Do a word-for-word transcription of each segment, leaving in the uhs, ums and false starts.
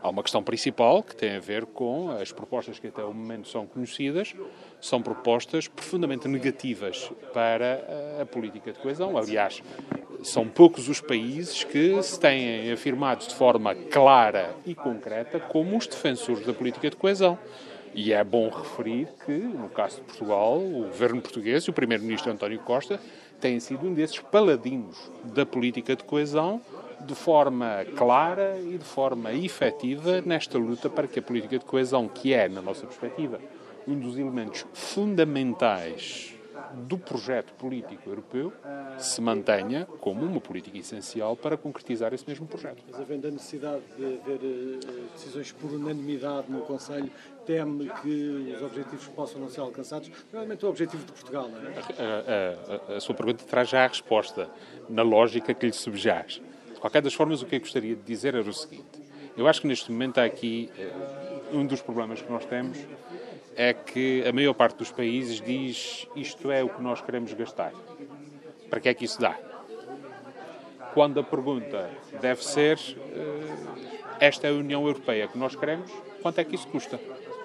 Há uma questão principal que tem a ver com as propostas que até o momento são conhecidas, são propostas profundamente negativas para a política de coesão. Aliás, são poucos os países que se têm afirmado de forma clara e concreta como os defensores da política de coesão. E é bom referir que, no caso de Portugal, o governo português e o primeiro-ministro António Costa têm sido um desses paladinos da política de coesão, de forma clara e de forma efetiva nesta luta para que a política de coesão, que é, na nossa perspectiva, um dos elementos fundamentais do projeto político europeu, se mantenha como uma política essencial para concretizar esse mesmo projeto. Mas havendo a necessidade de haver uh, decisões por unanimidade no Conselho, teme que os objetivos possam não ser alcançados? Realmente o objetivo de Portugal, não é? A, a, a, a sua pergunta traz já a resposta, na lógica que lhe subjaz. De qualquer das formas, o que eu gostaria de dizer era o seguinte. Eu acho que neste momento há aqui uh, um dos problemas que nós temos é que a maior parte dos países diz isto é o que nós queremos gastar. Para que é que isso dá? Quando a pergunta deve ser esta é a União Europeia que nós queremos, quanto é que isso custa?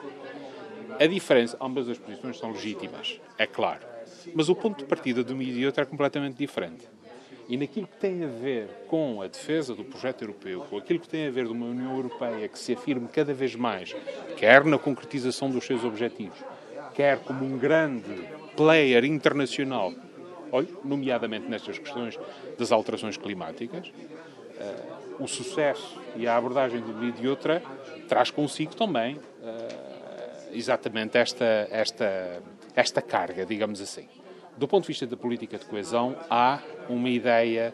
A diferença, ambas as posições são legítimas, é claro. Mas o ponto de partida de uma e de outra é completamente diferente. E naquilo que tem a ver com a defesa do projeto europeu, com aquilo que tem a ver de uma União Europeia que se afirme cada vez mais, quer na concretização dos seus objetivos, quer como um grande player internacional, nomeadamente nestas questões das alterações climáticas, uh, o sucesso e a abordagem de uma e de outra traz consigo também uh, exatamente esta, esta, esta carga, digamos assim. Do ponto de vista da política de coesão, há uma ideia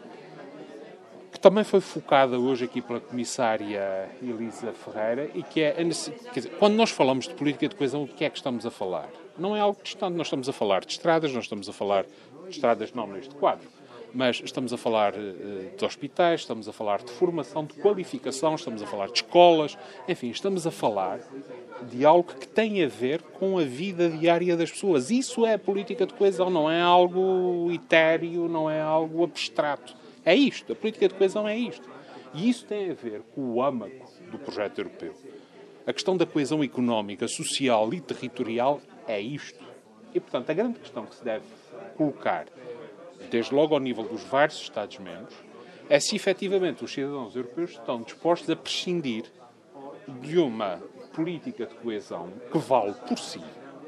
que também foi focada hoje aqui pela comissária Elisa Ferreira e que é, quer dizer, quando nós falamos de política de coesão, o que é que estamos a falar? Não é algo distante, nós estamos a falar de estradas, nós estamos a falar de estradas não neste quadro, mas estamos a falar de hospitais, estamos a falar de formação, de qualificação, estamos a falar de escolas, enfim, estamos a falar de algo que tem a ver com a vida diária das pessoas. Isso é política de coesão, não é algo etéreo, não é algo abstrato. É isto, a política de coesão é isto. E isso tem a ver com o âmago do projeto europeu. A questão da coesão económica, social e territorial é isto. E, portanto, a grande questão que se deve colocar, desde logo ao nível dos vários Estados-membros, é se efetivamente os cidadãos europeus estão dispostos a prescindir de uma política de coesão que vale por si,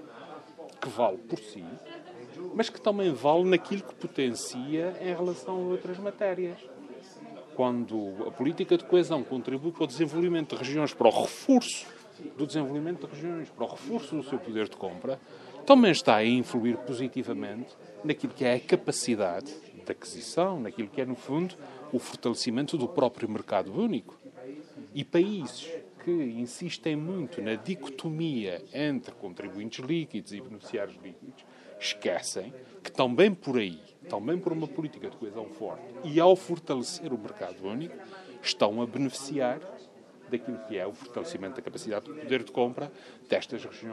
que vale por si, mas que também vale naquilo que potencia em relação a outras matérias. Quando a política de coesão contribui para o desenvolvimento de regiões, para o reforço do desenvolvimento de regiões, para o reforço do seu poder de compra, também está a influir positivamente naquilo que é a capacidade de aquisição, naquilo que é, no fundo, o fortalecimento do próprio mercado único. E países que insistem muito na dicotomia entre contribuintes líquidos e beneficiários líquidos, esquecem que também por aí, também por uma política de coesão forte e ao fortalecer o mercado único, estão a beneficiar daquilo que é o fortalecimento da capacidade de poder de compra destas regiões.